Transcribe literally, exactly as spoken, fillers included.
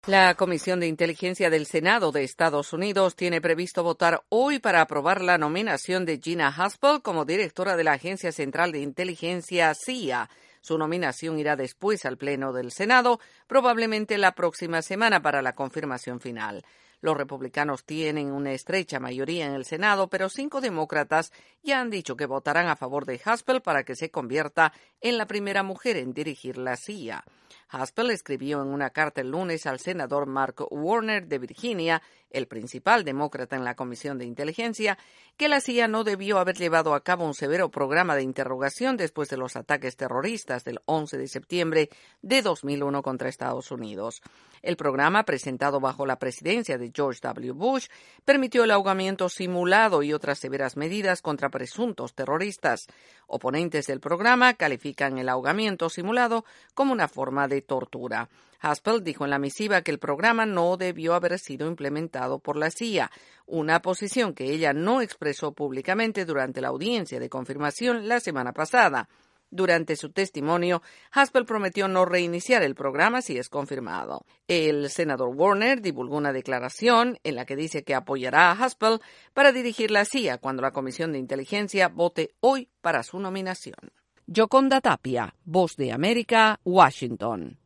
La Comisión de Inteligencia del Senado de Estados Unidos tiene previsto votar hoy para aprobar la nominación de Gina Haspel como directora de la Agencia Central de Inteligencia C I A. Su nominación irá después al Pleno del Senado, probablemente la próxima semana para la confirmación final. Los republicanos tienen una estrecha mayoría en el Senado, pero cinco demócratas ya han dicho que votarán a favor de Haspel para que se convierta en la primera mujer en dirigir la C I A. Haspel escribió en una carta el lunes al senador Mark Warner de Virginia, el principal demócrata en la Comisión de Inteligencia, que la C I A no debió haber llevado a cabo un severo programa de interrogación después de los ataques terroristas del once de septiembre de dos mil uno contra Estados Unidos. El programa, presentado bajo la presidencia de George W. Bush, permitió el ahogamiento simulado y otras severas medidas contra presuntos terroristas. Oponentes del programa califican el ahogamiento simulado como una forma de tortura. Haspel dijo en la misiva que el programa no debió haber sido implementado por la C I A, una posición que ella no expresó públicamente durante la audiencia de confirmación la semana pasada. Durante su testimonio, Haspel prometió no reiniciar el programa si es confirmado. El senador Warner divulgó una declaración en la que dice que apoyará a Haspel para dirigir la C I A cuando la Comisión de Inteligencia vote hoy para su nominación. Yoconda Tapia, Voz de América, Washington.